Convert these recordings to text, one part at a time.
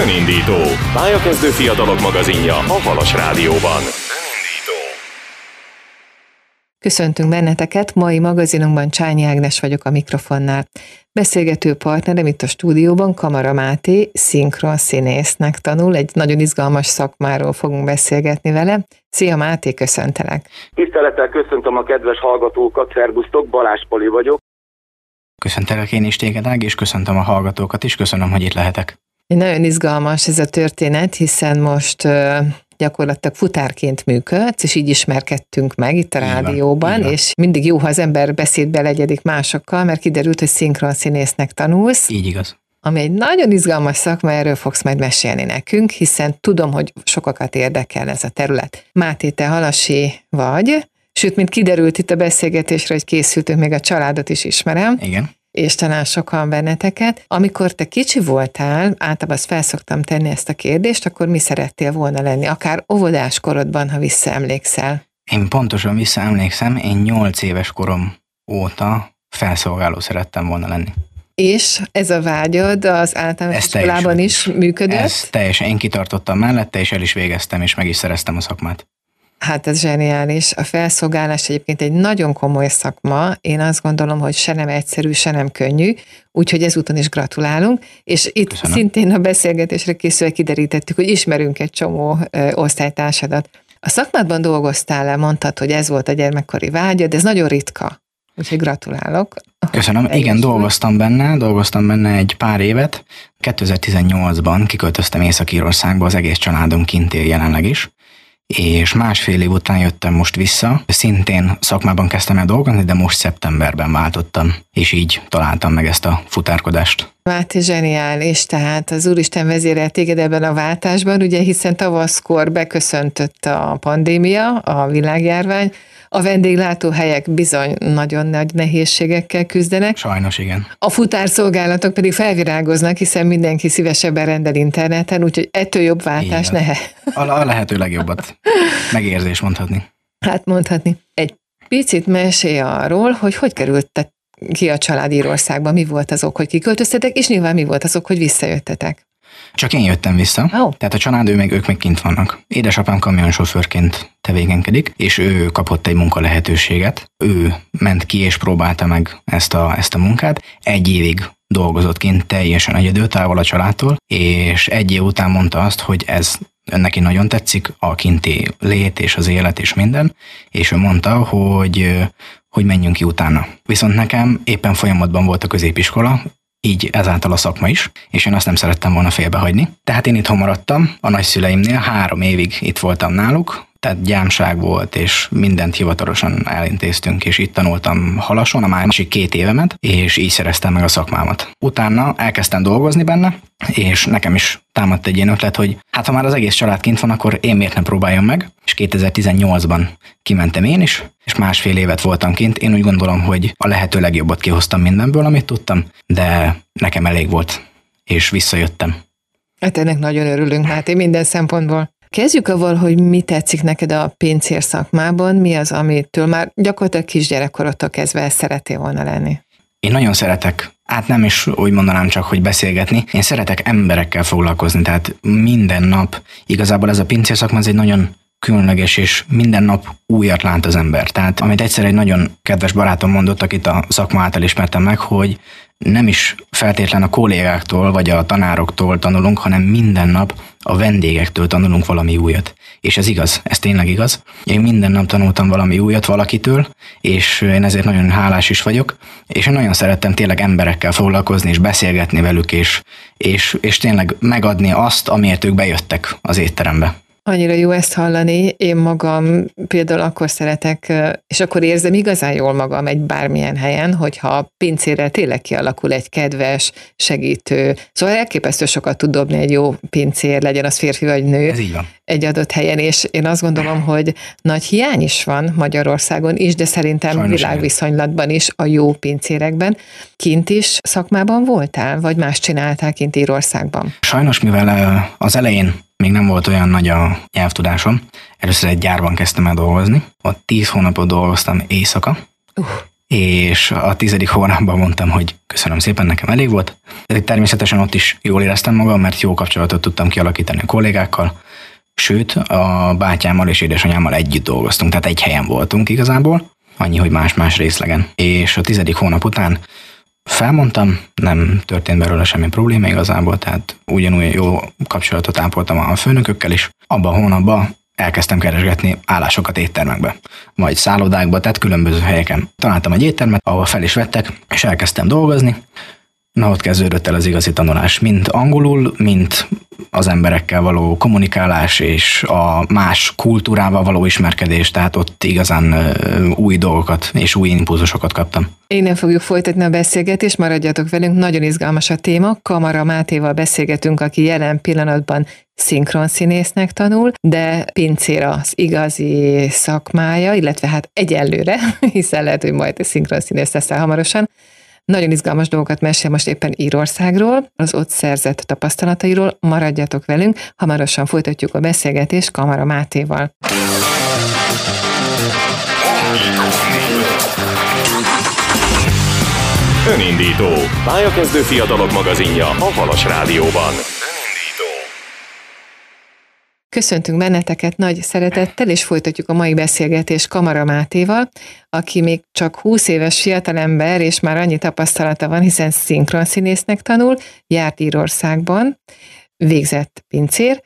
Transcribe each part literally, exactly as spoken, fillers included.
Önindító, pályakezdő fiatalok magazinja a Halas Rádióban. Köszöntünk benneteket, mai magazinunkban Csányi Ágnes vagyok a mikrofonnál. Beszélgető partnerem itt a stúdióban Kamara Máté, szinkron színésznek tanul, egy nagyon izgalmas szakmáról fogunk beszélgetni vele. Szia Máté, köszöntelek! Tisztelettel köszöntöm a kedves hallgatókat, szervusztok, Balázs Pali vagyok. Köszöntelek én is téged, Ág, és köszöntöm a hallgatókat is, köszönöm, hogy itt lehetek. Nagyon izgalmas ez a történet, hiszen most uh, gyakorlatilag futárként működsz, és így ismerkedtünk meg itt a rádióban, és mindig jó, ha az ember beszédbe legyedik másokkal, mert kiderült, hogy szinkron színésznek tanulsz. Így igaz. Ami egy nagyon izgalmas szakma, erről fogsz majd mesélni nekünk, hiszen tudom, hogy sokakat érdekel ez a terület. Máté, te halasi vagy, sőt, mint kiderült itt a beszélgetésre, hogy készültünk, még a családot is ismerem. Igen. És talán sokan benneteket. Amikor te kicsi voltál, általában azt felszoktam tenni ezt a kérdést, akkor mi szerettél volna lenni, akár óvodás korodban, ha visszaemlékszel? Én pontosan visszaemlékszem, én nyolc éves korom óta felszolgáló szerettem volna lenni. És ez a vágyad az általános iskolában is működött? Ez teljesen, én kitartottam mellette, és el is végeztem, és meg is szereztem a szakmát. Hát ez zseniális. A felszolgálás egyébként egy nagyon komoly szakma. Én azt gondolom, hogy se nem egyszerű, se nem könnyű, úgyhogy ezúton is gratulálunk. És itt Köszönöm. Szintén a beszélgetésre készülve kiderítettük, hogy ismerünk egy csomó ö, osztálytársadat. A szakmádban dolgoztál-e, mondtad, hogy ez volt a gyermekkori vágyad, ez nagyon ritka. Úgyhogy gratulálok. Köszönöm. Igen, volt. dolgoztam benne, dolgoztam benne egy pár évet. kétezer-tizennyolcban kiköltöztem Észak-Írországba, az egész családom kint él jelenleg is. És másfél év után jöttem most vissza, szintén szakmában kezdtem el dolgozni, de most szeptemberben váltottam, és így találtam meg ezt a futárkodást. Máté, zseniális, tehát az Úristen vezérel téged ebben a váltásban, ugye hiszen tavaszkor beköszöntött a pandémia, a világjárvány, a vendéglátóhelyek bizony nagyon nagy nehézségekkel küzdenek. Sajnos igen. A futárszolgálatok pedig felvirágoznak, hiszen mindenki szívesebben rendel interneten, úgyhogy ettől jobb váltás nehe. A, a lehető legjobbat megérzés mondhatni. Hát mondhatni. Egy picit mesélj arról, hogy hogy kerültek ki a család Írországba, mi volt az ok, hogy kiköltöztetek, és nyilván mi volt az ok, hogy visszajöttetek. Csak én jöttem vissza, oh. Tehát a család, ő meg, ők meg kint vannak. Édesapám kamionsofőrként tevékenykedik, és ő kapott egy munkalehetőséget. Ő ment ki és próbálta meg ezt a, ezt a munkát. Egy évig dolgozott kint teljesen egyedül, távol a családtól, és egy év után mondta azt, hogy ez neki nagyon tetszik, a kinti lét és az élet és minden, és ő mondta, hogy, hogy menjünk ki utána. Viszont nekem éppen folyamatban volt a középiskola, így ezáltal a szakma is, és én azt nem szerettem volna félbehagyni. Tehát én itthon maradtam a nagyszüleimnél, három évig itt voltam náluk, tehát gyámság volt, és mindent hivatalosan elintéztünk, és itt tanultam Halason a másik két évemet, és így szereztem meg a szakmámat. Utána elkezdtem dolgozni benne, és nekem is támadt egy ilyen ötlet, hogy hát ha már az egész család kint van, akkor én miért nem próbáljam meg, és kétezer-tizennyolcban kimentem én is, és másfél évet voltam kint. Én úgy gondolom, hogy a lehető legjobbat kihoztam mindenből, amit tudtam, de nekem elég volt, és visszajöttem. Hát ennek nagyon örülünk, Máté, minden szempontból. Kezdjük avval, hogy mi tetszik neked a pincér szakmában, mi az, amitől már gyakorlatilag kisgyerekkorodtól kezdve szeretél volna lenni? Én nagyon szeretek, hát nem is úgy mondanám csak, hogy beszélgetni, én szeretek emberekkel foglalkozni, tehát minden nap, igazából ez a pincér szakma, ez egy nagyon különleges, és minden nap újat lát az ember. Tehát amit egyszer egy nagyon kedves barátom mondott, akit a szakma által ismertem meg, hogy nem is feltétlen a kollégáktól vagy a tanároktól tanulunk, hanem minden nap a vendégektől tanulunk valami újat. És ez igaz, ez tényleg igaz. Én minden nap tanultam valami újat valakitől, és én ezért nagyon hálás is vagyok, és én nagyon szerettem tényleg emberekkel foglalkozni, és beszélgetni velük, és, és, és tényleg megadni azt, amiért ők bejöttek az étterembe. Annyira jó ezt hallani, én magam például akkor szeretek, és akkor érzem igazán jól magam egy bármilyen helyen, hogyha a pincérrel tényleg kialakul egy kedves, segítő, szóval elképesztő sokat tud dobni egy jó pincér, legyen az férfi vagy nő. Ez így van. Egy adott helyen, és én azt gondolom, hogy nagy hiány is van Magyarországon is, de szerintem Sajnos világviszonylatban is a jó pincérekben. Kint is szakmában voltál, vagy más csináltál kint Írországban? Sajnos, mivel az elején még nem volt olyan nagy a nyelvtudásom, először egy gyárban kezdtem el dolgozni, ott tíz hónapot dolgoztam éjszaka, uh. és a tizedik hónapban mondtam, hogy köszönöm szépen, nekem elég volt. Természetesen ott is jól éreztem magam, mert jó kapcsolatot tudtam kialakítani a kollégákkal, sőt, a bátyámmal és édesanyámmal együtt dolgoztunk, tehát egy helyen voltunk igazából, annyi, hogy más-más részlegen. És a tizedik hónap után felmondtam, nem történt belőle semmi probléma igazából, tehát ugyanúgy jó kapcsolatot ápoltam a főnökökkel is. Abban a hónapban elkezdtem keresgetni állásokat éttermekbe, vagy szállodákba, tehát különböző helyeken. Találtam egy éttermet, ahol fel is vettek, és elkezdtem dolgozni. Na, ott kezdődött el az igazi tanulás, mind angolul, mind az emberekkel való kommunikálás, és a más kultúrával való ismerkedés, tehát ott igazán új dolgokat és új impulzusokat kaptam. Innen fogjuk folytatni a beszélgetést, maradjatok velünk, nagyon izgalmas a téma. Kamara Mátéval beszélgetünk, aki jelen pillanatban szinkronszínésznek tanul, de pincér az igazi szakmája, illetve hát egyelőre, hiszen lehet, hogy majd szinkronszínész leszel hamarosan. Nagyon izgalmas dolgokat mesél most éppen Írországról, az ott szerzett tapasztalatairól. Maradjatok velünk, hamarosan folytatjuk a beszélgetést Kamara Mátéval. Önindító. Pályakezdő fiatalok magazinja a Halas Rádióban. Köszöntünk benneteket nagy szeretettel, és folytatjuk a mai beszélgetést Kamara Mátéval, aki még csak húsz éves fiatalember, és már annyi tapasztalata van, hiszen szinkronszínésznek tanul, járt Írországban, végzett pincér,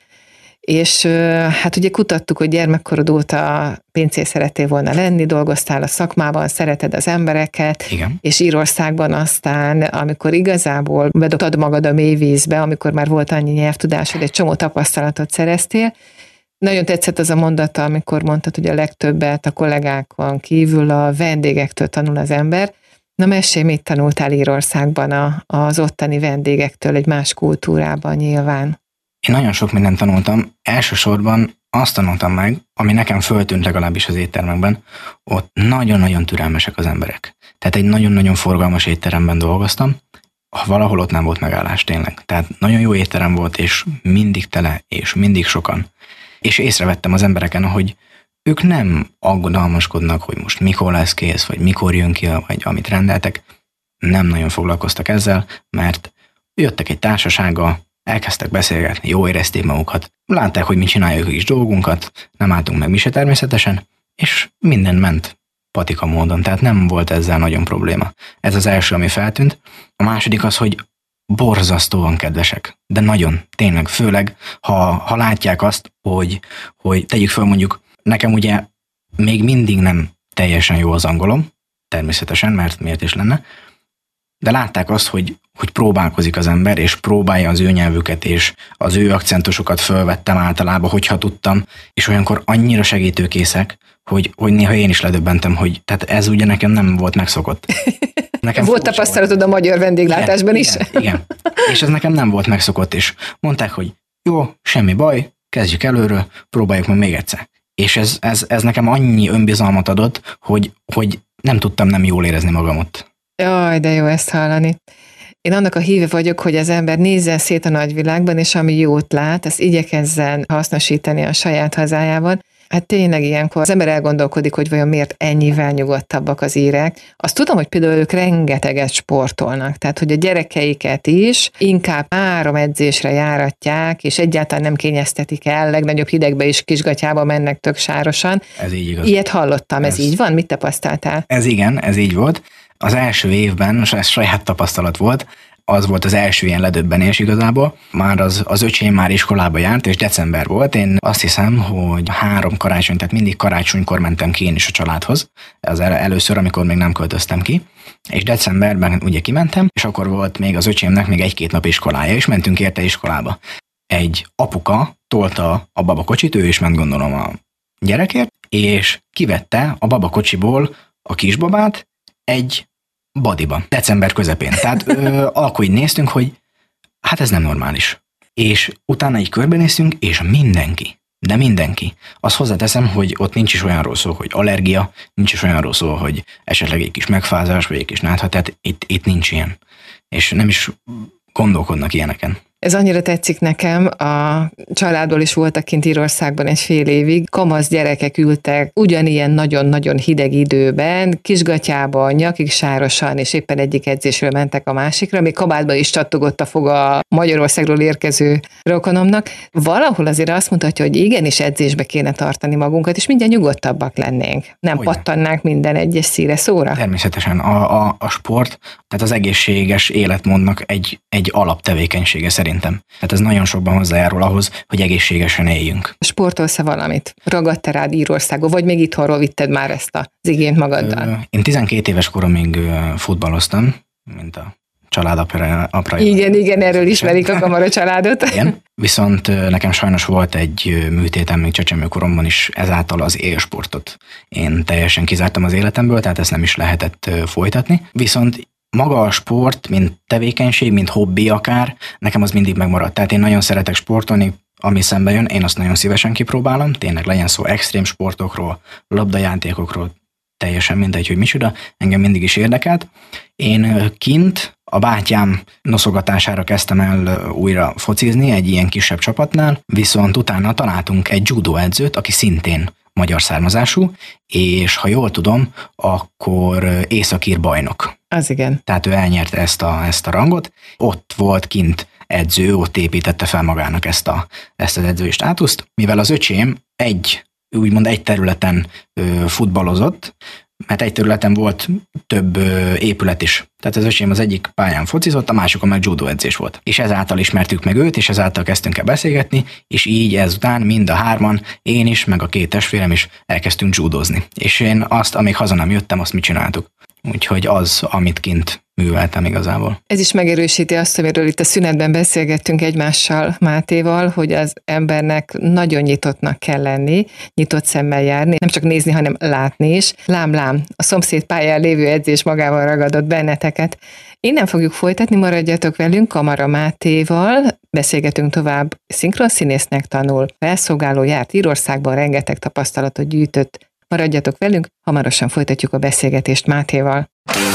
és hát ugye kutattuk, hogy gyermekkorod óta pincér szerettél volna lenni, dolgoztál a szakmában, szereted az embereket, igen. És Írországban aztán, amikor igazából bedobtad magad a mély vízbe, amikor már volt annyi nyelvtudásod, egy csomó tapasztalatot szereztél. Nagyon tetszett az a mondata, amikor mondtad, hogy a legtöbbet a kollégákon kívül a vendégektől tanul az ember. Na, mesélj, mit tanultál Írországban a, az ottani vendégektől, egy más kultúrában nyilván? Én nagyon sok mindent tanultam. Elsősorban azt tanultam meg, ami nekem föltűnt legalábbis az éttermekben, ott nagyon-nagyon türelmesek az emberek. Tehát egy nagyon-nagyon forgalmas étteremben dolgoztam, valahol ott nem volt megállás tényleg. Tehát nagyon jó étterem volt, és mindig tele, és mindig sokan. És észrevettem az embereken, hogy ők nem aggodalmaskodnak, hogy most mikor lesz kész, vagy mikor jön ki, vagy amit rendeltek. Nem nagyon foglalkoztak ezzel, mert jöttek egy társasággal, elkezdtek beszélgetni, jó érezték magukat, látták, hogy mi csináljuk is dolgunkat, nem álltunk meg mi se természetesen, és minden ment patika módon, tehát nem volt ezzel nagyon probléma. Ez az első, ami feltűnt. A második az, hogy borzasztóan kedvesek, de nagyon, tényleg, főleg, ha, ha látják azt, hogy, hogy tegyük föl mondjuk, nekem ugye még mindig nem teljesen jó az angolom, természetesen, mert miért is lenne, de látták azt, hogy, hogy próbálkozik az ember, és próbálja az ő nyelvüket, és az ő akcentusokat fölvettem általában, hogyha tudtam, és olyankor annyira segítőkészek, hogy, hogy néha én is ledöbbentem, hogy tehát ez ugye nekem nem volt megszokott. Nekem volt tapasztalatod volt. A magyar vendéglátásban igen, is? Igen, igen, és ez nekem nem volt megszokott, és mondták, hogy jó, semmi baj, kezdjük előről, próbáljuk meg még egyszer. És ez, ez, ez nekem annyi önbizalmat adott, hogy, hogy nem tudtam nem jól érezni magam ott. Jaj, de jó ezt hallani. Én annak a híve vagyok, hogy az ember nézzen szét a nagyvilágban, és ami jót lát, azt igyekezzen hasznosítani a saját hazájában. Hát tényleg ilyenkor az ember elgondolkodik, hogy vajon miért ennyivel nyugodtabbak az írek. Azt tudom, hogy például ők rengeteget sportolnak, tehát hogy a gyerekeiket is inkább három edzésre járatják, és egyáltalán nem kényeztetik el, legnagyobb hidegbe is kisgatyába mennek tök sárosan. Ez így igaz. Ilyet hallottam, ez, ez így van? Mit tapasztaltál? Ez igen, ez így volt. Az első évben, most ez saját tapasztalat volt, az volt az első ilyen ledöbbenés igazából. Már az, az öcsém már iskolába járt, és december volt. Én azt hiszem, hogy három karácsony, tehát mindig karácsonykor mentem ki én is a családhoz. Ez először, amikor még nem költöztem ki. És decemberben ugye kimentem, és akkor volt még az öcsémnek még egy-két nap iskolája, és mentünk érte iskolába. Egy apuka tolta a babakocsit, ő is ment gondolom a gyerekért, és kivette a babakocsiból a kisbabát egy badiba, december közepén. Tehát ö, akkor így néztünk, hogy hát ez nem normális. És utána így körbenéztünk, és mindenki, de mindenki. Azt hozzáteszem, hogy ott nincs is olyanról szó, hogy allergia, nincs is olyanról szó, hogy esetleg egy kis megfázás, vagy egy kis nátha, tehát itt, itt nincs ilyen. És nem is gondolkodnak ilyeneken. Ez annyira tetszik nekem, a családból is voltak kint Írországban egy fél évig, kamasz gyerekek ültek ugyanilyen nagyon-nagyon hideg időben, kisgatyában, nyakig sárosan, és éppen egyik edzésről mentek a másikra, még kabátban is csattogott a foga a Magyarországról érkező rokonomnak. Valahol azért azt mutatja, hogy igenis edzésbe kéne tartani magunkat, és mindjárt nyugodtabbak lennénk. Nem Hogyne. pattannánk minden egyes szíre szóra. Természetesen a, a, a sport, tehát az egészséges életmódnak egy, egy alaptevékenysége szerintem. Tehát ez nagyon sokban hozzájárul ahhoz, hogy egészségesen éljünk. Sportolsz-e valamit? Ragadta rád Írországba, vagy még itthonról vitted már ezt az igényt magaddal? Ö, én tizenkét éves koromig futballoztam, mint a család apra, apra Igen, igen, erről ismerik a Kamara családot. Igen, viszont nekem sajnos volt egy műtétem még csecsemőkoromban is, ezáltal az élsportot én teljesen kizártam az életemből, tehát ezt nem is lehetett folytatni. Viszont maga a sport, mint tevékenység, mint hobbi akár, nekem az mindig megmaradt. Tehát én nagyon szeretek sportolni, ami szembe jön, én azt nagyon szívesen kipróbálom, tényleg legyen szó extrém sportokról, labdajátékokról, teljesen mindegy, hogy micsoda, engem mindig is érdekelt. Én kint a bátyám noszogatására kezdtem el újra focizni egy ilyen kisebb csapatnál, viszont utána találtunk egy judo edzőt, aki szintén magyar származású, és ha jól tudom, akkor északír bajnok. Az igen. Tehát ő elnyerte ezt a, ezt a rangot, ott volt kint edző, ott építette fel magának ezt, a, ezt az edzői státuszt, mivel az öcsém egy, úgymond egy területen ö, futballozott, mert egy területen volt több ö, épület is. Tehát az öcsém az egyik pályán focizott, a másikon meg judo edzés volt. És ezáltal ismertük meg őt, és ezáltal kezdtünk el beszélgetni, és így ezután mind a hárman, én is, meg a két testvérem is elkezdtünk judozni. És én azt, amíg haza nem jöttem, azt mit csináltuk. Úgyhogy az, amit kint műveltem igazából. Ez is megerősíti azt, amiről itt a szünetben beszélgettünk egymással, Mátéval, hogy az embernek nagyon nyitottnak kell lenni, nyitott szemmel járni, nem csak nézni, hanem látni is. Lám, lám, a szomszéd pályán lévő edzés magával ragadott benneteket. Innen fogjuk folytatni, maradjatok velünk Kamara Mátéval, beszélgetünk tovább, szinkronszínésznek tanul, felszolgáló, járt Írországban, rengeteg tapasztalatot gyűjtött. Maradjatok velünk, hamarosan folytatjuk a beszélgetést Mátéval.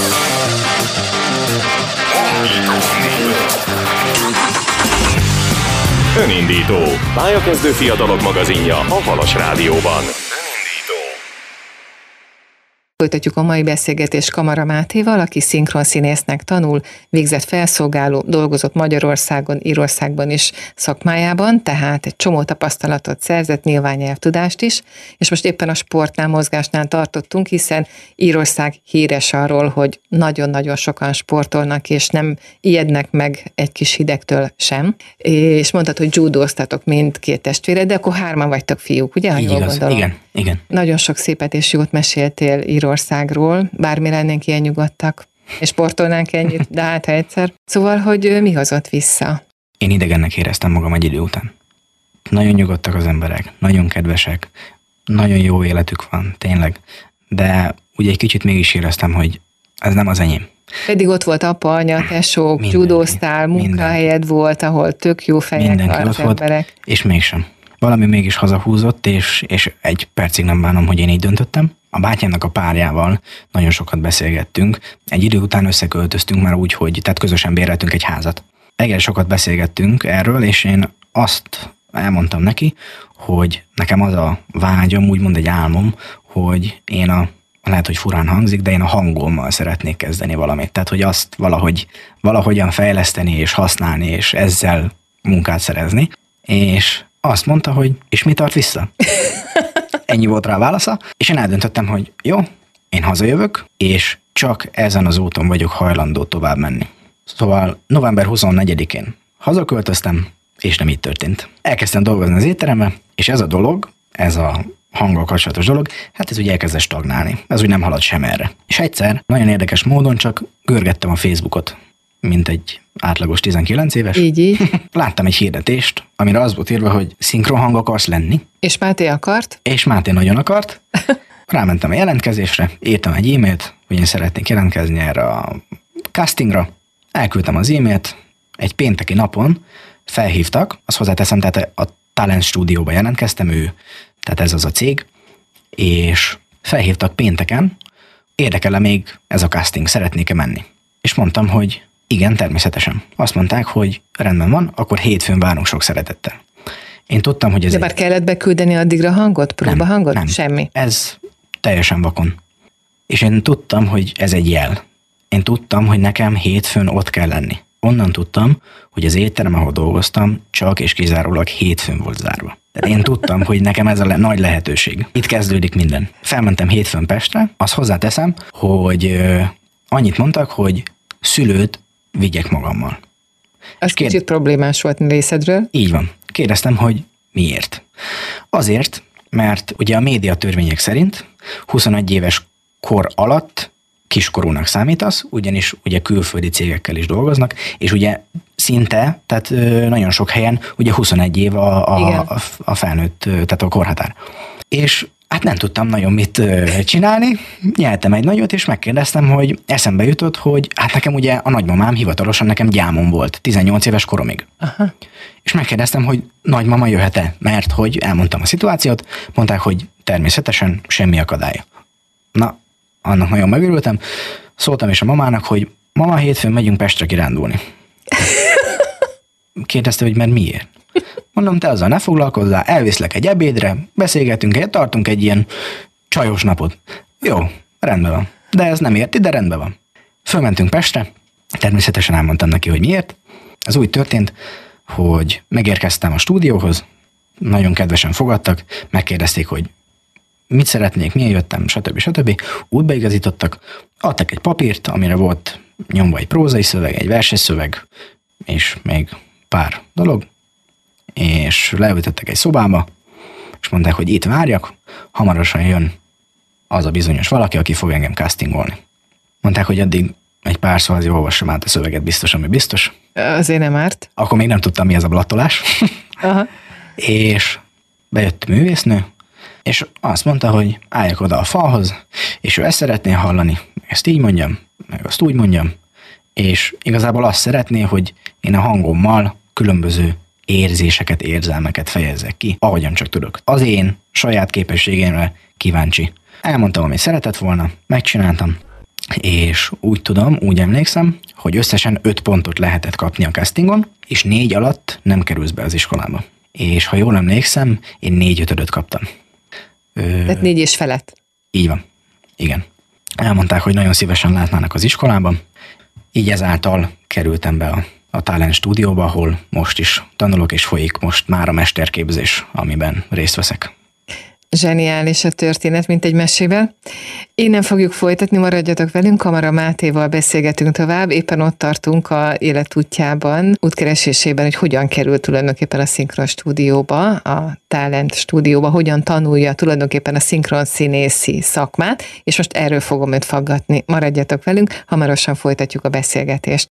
Önindító, pályakezdő fiatalok magazinja a Halas Rádióban. Folytatjuk a mai beszélgetést Kamara Mátéval, aki szinkronszínésznek tanul, végzett felszolgáló, dolgozott Magyarországon, Írországban is szakmájában, tehát egy csomó tapasztalatot szerzett, nyilván nyelvtudást is, és most éppen a sportnál, mozgásnál tartottunk, hiszen Írország híres arról, hogy nagyon-nagyon sokan sportolnak, és nem ijednek meg egy kis hidegtől sem. És mondtad, hogy judóztatok mindkét testvéred, de akkor hárman vagytok fiúk, ugye? Így igaz, igen, igen. Nagyon sok szépet és jót meséltél Írországról, bármi lennénk ilyen nyugodtak, és sportolnánk ennyit, de hát egyszer. Szóval, hogy mi hozott vissza? Én idegennek éreztem magam egy idő után. Nagyon nyugodtak az emberek, nagyon kedvesek, nagyon jó életük van, tényleg. De ugye egy kicsit mégis éreztem, hogy ez nem az enyém. Pedig ott volt apa, anya, tesók, judóztál, munkahelyed volt, ahol tök jó fejek az emberek. Volt, és mégsem. Valami mégis hazahúzott, és, és egy percig nem bánom, hogy én így döntöttem. A bátyámnak a párjával nagyon sokat beszélgettünk. Egy idő után összeköltöztünk már úgy, hogy tehát közösen béreltünk egy házat. Egész sokat beszélgettünk erről, és én azt elmondtam neki, hogy nekem az a vágyam, úgymond egy álmom, hogy én a, lehet, hogy furán hangzik, de én a hangommal szeretnék kezdeni valamit. Tehát, hogy azt valahogy, valahogyan fejleszteni és használni, és ezzel munkát szerezni. És azt mondta, hogy és mi tart vissza? Ennyi volt rá a válasza, és én eldöntöttem, hogy jó, én hazajövök, és csak ezen az úton vagyok hajlandó tovább menni. Szóval november huszonnegyedikén hazaköltöztem, és nem így történt. Elkezdtem dolgozni az étteremben, és ez a dolog, ez a hanggal kapcsolatos dolog, hát ez úgy elkezdett stagnálni. Ez úgy nem halad sem erre. És egyszer, nagyon érdekes módon csak görgettem a Facebookot, mint egy átlagos tizenkilenc éves. Így, így. Láttam egy hirdetést, amire az volt írva, hogy szinkronhang akarsz lenni. És Máté akart? És Máté nagyon akart. Rámentem a jelentkezésre, írtam egy e-mailt, hogy én szeretnék jelentkezni erre a castingra. Elküldtem az e-mailt, egy pénteki napon felhívtak, azt hozzáteszem, tehát a Talent Stúdióba jelentkeztem, ő, tehát ez az a cég, és felhívtak pénteken, érdekel-e még ez a casting, szeretnék-e menni? És mondtam, hogy Igen, természetesen. Azt mondták, hogy rendben van, akkor hétfőn várunk sok szeretettel. Én tudtam, hogy ez... De már kellett beküldeni addigra hangot, próbahangot? Nem, nem. Semmi. Ez teljesen vakon. És én tudtam, hogy ez egy jel. Én tudtam, hogy nekem hétfőn ott kell lenni. Onnan tudtam, hogy az étterem, ahol dolgoztam, csak és kizárólag hétfőn volt zárva. Tehát én tudtam, hogy nekem ez a le- nagy lehetőség. Itt kezdődik minden. Felmentem hétfőn Pestre, azt hozzáteszem, hogy ö, annyit mondtak, hogy szülőt vigyek magammal. Ez kérd... kicsit problémás volt részedről. Így van. Kérdeztem, hogy miért. Azért, mert ugye a médiatörvények szerint huszonegy éves kor alatt kiskorúnak számítasz, ugyanis ugye külföldi cégekkel is dolgoznak, és ugye szinte, tehát nagyon sok helyen ugye huszonegy év a, a, a, a felnőtt, tehát a korhatár. És hát nem tudtam nagyon mit csinálni, nyeltem egy nagyot, és megkérdeztem, hogy eszembe jutott, hogy hát nekem ugye a nagymamám hivatalosan nekem gyámom volt, tizennyolc éves koromig. Aha. És megkérdeztem, hogy nagymama jöhet-e, mert hogy elmondtam a szituációt, mondták, hogy természetesen semmi akadálya. Na, annak nagyon megörültem, szóltam is a mamának, hogy mama, hétfőn megyünk Pestre kirándulni. Kérdezte, hogy mert miért? Mondom, te azzal ne foglalkozzál, elviszlek egy ebédre, beszélgetünk, tartunk egy ilyen csajos napot. Jó, rendben van. De ez nem érti, de rendben van. Fölmentünk Pestre, természetesen elmondtam neki, hogy miért. Ez úgy történt, hogy megérkeztem a stúdióhoz, nagyon kedvesen fogadtak, megkérdezték, hogy mit szeretnék, milyen jöttem, stb. stb. Útbeigazítottak, adtak egy papírt, amire volt nyomva egy prózai szöveg, egy verses szöveg, és még pár dolog, és leültettek egy szobába, és mondták, hogy itt várjak, hamarosan jön az a bizonyos valaki, aki fog engem castingolni. Mondták, hogy addig egy pár szó azért olvassam át a szöveget, biztos, ami biztos. Azért nem árt. Akkor még nem tudtam, mi ez a blattolás. Aha. És bejött a művésznő, és azt mondta, hogy álljak oda a falhoz, és ő ezt szeretné hallani, ezt így mondjam, meg azt úgy mondjam, és igazából azt szeretné, hogy én a hangommal különböző érzéseket, érzelmeket fejezzek ki, ahogyan csak tudok. Az én saját képességemre kíváncsi. Elmondtam, amit szeretett volna, megcsináltam, és úgy tudom, úgy emlékszem, hogy összesen öt pontot lehetett kapni a castingon, és négy alatt nem kerülsz be az iskolába. És ha jól emlékszem, én négy ötödöt kaptam. Tehát négy és felett. Így van. Igen. Elmondták, hogy nagyon szívesen látnának az iskolában, így ezáltal kerültem be a, a Talent stúdióba, ahol most is tanulok, és folyik most már a mesterképzés, amiben részt veszek. Zseniális a történet, mint egy mesével. Innen fogjuk folytatni, maradjatok velünk, Kamara Mátéval beszélgetünk tovább, éppen ott tartunk a életútjában, útkeresésében, hogy hogyan kerül tulajdonképpen a szinkron stúdióba, a Talent stúdióba, hogyan tanulja tulajdonképpen a szinkron színészi szakmát, és most erről fogom őt faggatni. Maradjatok velünk, hamarosan folytatjuk a beszélgetést.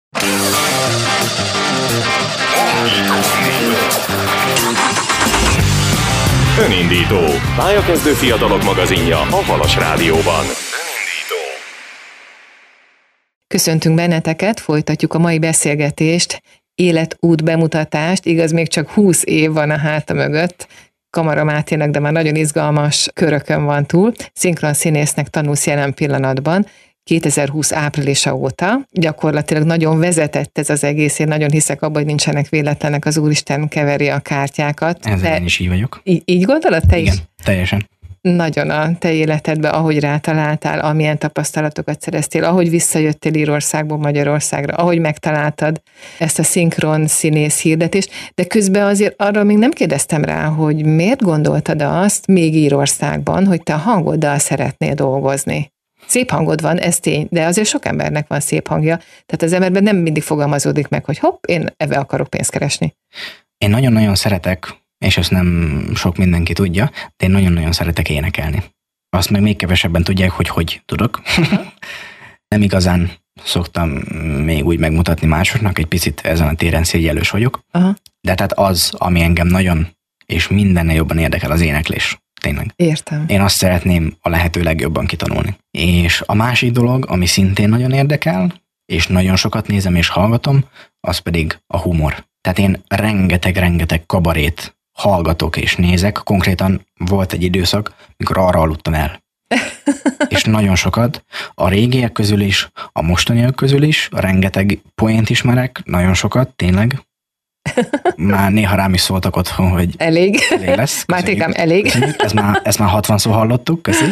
Önindító. Pályakezdő fiatalok magazinja a Halas Rádióban. Önindító. Köszöntünk benneteket, folytatjuk a mai beszélgetést, életút bemutatást, igaz, még csak húsz év van a háta mögött, Kamara Máténak, de már nagyon izgalmas körökön van túl. Szinkron színésznek tanulsz jelen pillanatban, kétezer-húsz áprilisa óta. Gyakorlatilag nagyon vezetett ez az egész, én nagyon hiszek abban, hogy nincsenek véletlenek, az Úristen keveri a kártyákat. Ezzel én is így vagyok. Így, így gondolod te Igen, is? teljesen. Nagyon a te életedben, ahogy rátaláltál, amilyen tapasztalatokat szereztél, ahogy visszajöttél Írországból Magyarországra, ahogy megtaláltad ezt a szinkron színész hirdetést, de közben azért arról még nem kérdeztem rá, hogy miért gondoltad azt még Írországban, hogy te a hangoddal szeretnél dolgozni. Szép hangod van, ez tény, de azért sok embernek van szép hangja, tehát az emberben nem mindig fogalmazódik meg, hogy hopp, én ebbe akarok pénzt keresni. Én nagyon-nagyon szeretek, és ezt nem sok mindenki tudja, de én nagyon-nagyon szeretek énekelni. Azt meg még kevesebben tudják, hogy hogy tudok. Nem igazán szoktam még úgy megmutatni másoknak, egy picit ezen a téren szégyellős vagyok. Aha. De tehát az, ami engem nagyon, és mindennél jobban érdekel, az éneklés. Tényleg. Értem. Én azt szeretném a lehető legjobban kitanulni. És a másik dolog, ami szintén nagyon érdekel, és nagyon sokat nézem és hallgatom, az pedig a humor. Tehát én rengeteg-rengeteg kabarét hallgatok és nézek. Konkrétan volt egy időszak, mikor arra aludtam el, és nagyon sokat, a régiek közül is, a mostaniak közül is, rengeteg poént ismerek, nagyon sokat, tényleg. Már néha rám is szóltak otthon, hogy elég, elég lesz. Mátékám, elég. Ez már, ezt már hatvan szó hallottuk, köszi.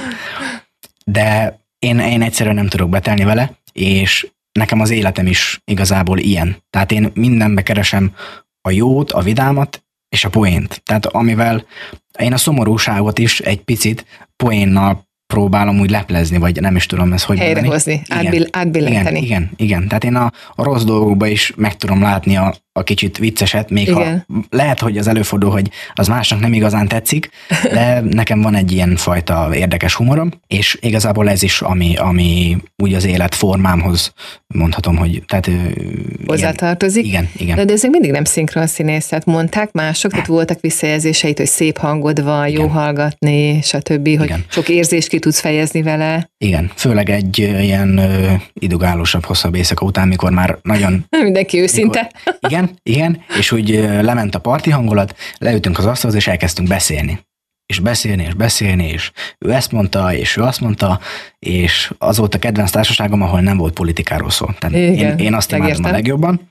De én, én egyszerűen nem tudok betelni vele, és nekem az életem is igazából ilyen. Tehát én mindenbe keresem a jót, a vidámat és a poént. Tehát amivel én a szomorúságot is egy picit poénnal próbálom úgy leplezni, vagy nem is tudom ezt hogy helyrehozni, átbill, átbillenteni. Igen, igen, igen. Tehát én a, a rossz dolgokban is meg tudom látni a, a kicsit vicceset, még igen. ha lehet, hogy az előfordul, hogy az másnak nem igazán tetszik, de nekem van egy ilyen fajta érdekes humorom, és igazából ez is, ami, ami úgy az életformámhoz mondhatom, hogy tehát hozzátartozik. Igen, igen. De, de ez még mindig nem szinkron színészet. Mondták mások, tehát voltak visszajelzéseit, hogy szép hangod van, jó igen. hallgatni, stb., hogy igen. sok érzést ki tudsz fejezni vele. Igen, főleg egy ilyen ö, idugálósabb, hosszabb éjszaka után, mikor már nagyon... Mindenki őszinte. Mikor, igen, igen, és úgy ö, lement a parti hangulat, leültünk az asztalhoz, és elkezdtünk beszélni. És beszélni, és beszélni, és ő ezt mondta, és ő azt mondta, és az volt a kedvenc társaságom, ahol nem volt politikáról szó. Tehát én, én azt imádom a legjobban,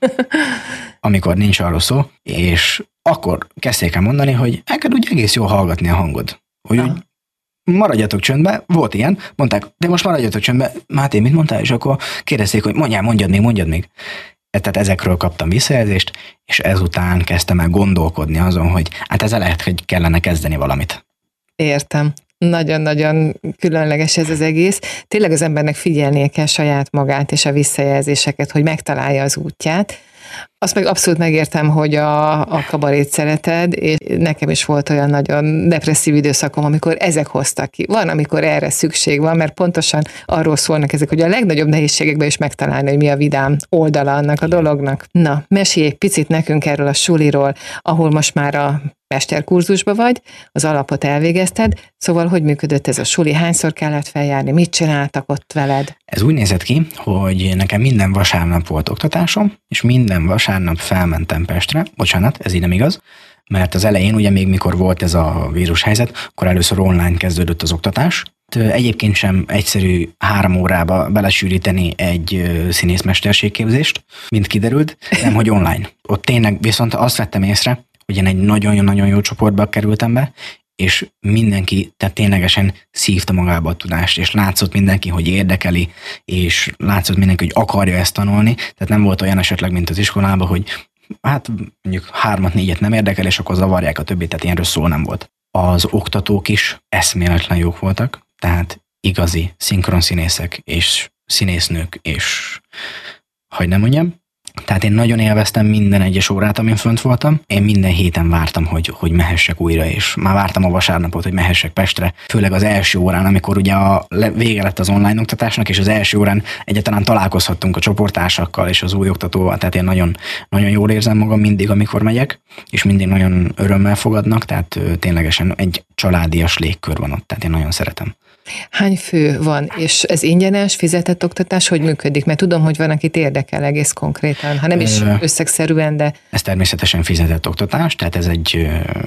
amikor nincs arról szó, és akkor kezdték el mondani, hogy neked úgy egész jól hallgatni a hangod. Hogy úgy maradjatok csöndbe, volt ilyen, mondták, de most maradjatok csöndbe, Máté, mit mondtál? És akkor kérdezték, hogy mondjál, mondjad még, mondjad még. Tehát ezekről kaptam visszajelzést, és ezután kezdtem el gondolkodni azon, hogy hát ezzel lehet, hogy kellene kezdeni valamit. Értem. Nagyon-nagyon különleges ez az egész. Tényleg az embernek figyelnie kell saját magát és a visszajelzéseket, hogy megtalálja az útját. Azt meg abszolút megértem, hogy a, a kabarét szereted, és nekem is volt olyan nagyon depresszív időszakom, amikor ezek hoztak ki. Van, amikor erre szükség van, mert pontosan arról szólnak ezek, hogy a legnagyobb nehézségekben is megtalálni, hogy mi a vidám oldala annak a dolognak. Na, mesélj egy picit nekünk erről a suliról, ahol most már a mesterkurzusba vagy, az alapot elvégezted, szóval hogy működött ez a suli, hányszor kellett feljárni, mit csináltak ott veled? Ez úgy nézett ki, hogy nekem minden vasárnap volt oktatásom, és minden vasárnap felmentem Pestre, bocsánat, ez így nem igaz, mert az elején ugye még mikor volt ez a vírushelyzet, akkor először online kezdődött az oktatás. Egyébként sem egyszerű három órába belesűríteni egy színészmesterségképzést, mint kiderült, nem hogy online. Ott tényleg viszont azt vettem észre, hogy én egy nagyon-nagyon jó csoportba kerültem be, és mindenki, tehát ténylegesen szívta magába a tudást, és látszott mindenki, hogy érdekeli, és látszott mindenki, hogy akarja ezt tanulni, tehát nem volt olyan esetleg, mint az iskolában, hogy hát mondjuk hármat, négyet nem érdekel, és akkor zavarják a többit, tehát ilyenről szó nem volt. Az oktatók is eszméletlen jók voltak, tehát igazi szinkronszínészek és színésznők, és hogy nem mondjam, tehát én nagyon élveztem minden egyes órát, amin fönt voltam. Én minden héten vártam, hogy, hogy mehessek újra, és már vártam a vasárnapot, hogy mehessek Pestre. Főleg az első órán, amikor ugye a vége lett az online oktatásnak, és az első órán egyáltalán találkozhattunk a csoporttársakkal és az új oktatóval. Tehát én nagyon, nagyon jól érzem magam mindig, amikor megyek, és mindig nagyon örömmel fogadnak, tehát ténylegesen egy családias légkör van ott, tehát én nagyon szeretem. Hány fő van, és ez ingyenes, fizetett oktatás, hogy működik? Mert tudom, hogy van, akit érdekel egész konkrétan, ha nem is összegszerűen, de... Ez természetesen fizetett oktatás, tehát ez egy,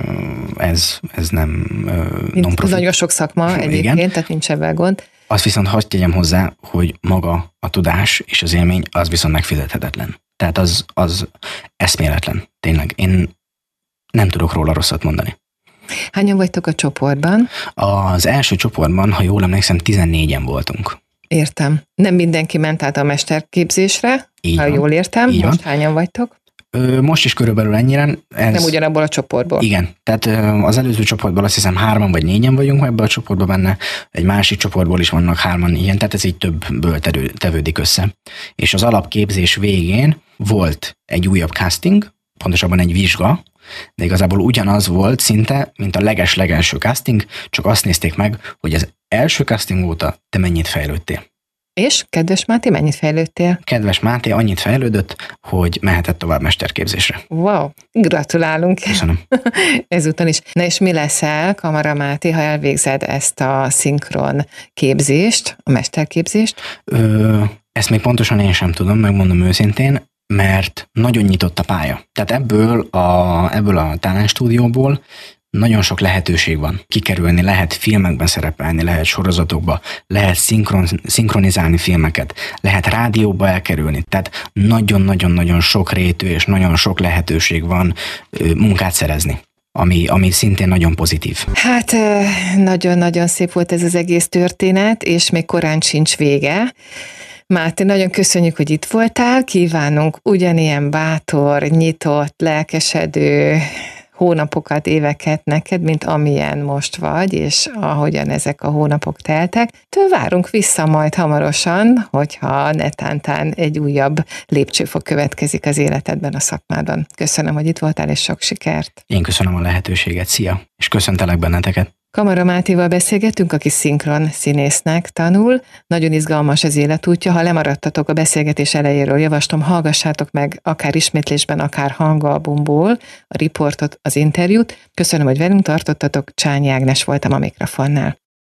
ez, ez nem non-profit. Nagyon sok szakma egyébként, igen. Tehát nincs ebben gond. Azt viszont hadd tegyem hozzá, hogy maga a tudás és az élmény, az viszont megfizethetetlen. Tehát az, az eszméletlen, tényleg. Én nem tudok róla rosszat mondani. Hányan vagytok a csoportban? Az első csoportban, ha jól emlékszem, tizennégyen voltunk. Értem. Nem mindenki ment át a mesterképzésre, így ha van. Jól értem. Így Most van. hányan vagytok? Ö, most is körülbelül ennyire. Ez... Nem ugyanabból a csoportból. Igen, tehát az előző csoportból azt hiszem hárman vagy négyen vagyunk ebben a csoportban benne, egy másik csoportból is vannak hárman ilyen, tehát ez így többből tevődik össze. És az alapképzés végén volt egy újabb casting, pontosabban egy vizsga, de igazából ugyanaz volt szinte, mint a leges-legelső casting, csak azt nézték meg, hogy az első casting óta te mennyit fejlődtél. És, kedves Máté, mennyit fejlődtél? Kedves Máté annyit fejlődött, hogy mehetett tovább mesterképzésre. Wow, gratulálunk. Köszönöm. Ezúton is. Na és mi leszel, Kamara Máté, ha elvégzed ezt a szinkron képzést, a mesterképzést? Ö, ezt még pontosan én sem tudom, megmondom őszintén, mert nagyon nyitott a pálya. Tehát ebből a, ebből a talent stúdióból nagyon sok lehetőség van kikerülni, lehet filmekben szerepelni, lehet sorozatokba, lehet szinkron, szinkronizálni filmeket, lehet rádióba elkerülni, tehát nagyon-nagyon-nagyon sok rétű és nagyon sok lehetőség van munkát szerezni. Ami, ami szintén nagyon pozitív. Hát nagyon-nagyon szép volt ez az egész történet, és még korán sincs vége. Máté, nagyon köszönjük, hogy itt voltál, kívánunk ugyanilyen bátor, nyitott, lelkesedő hónapokat, éveket neked, mint amilyen most vagy, és ahogyan ezek a hónapok teltek. Től várunk vissza majd hamarosan, hogyha netántán egy újabb lépcsőfok következik az életedben, a szakmádban. Köszönöm, hogy itt voltál, és sok sikert! Én köszönöm a lehetőséget, szia! És köszöntelek benneteket! Kamara Mátéval beszélgettünk, aki szinkron színésznek tanul. Nagyon izgalmas az életútja. Ha lemaradtatok a beszélgetés elejéről, javaslom, hallgassátok meg akár ismétlésben, akár hangalbumból a riportot, az interjút. Köszönöm, hogy velünk tartottatok. Csányi Ágnes voltam a mikrofonnál.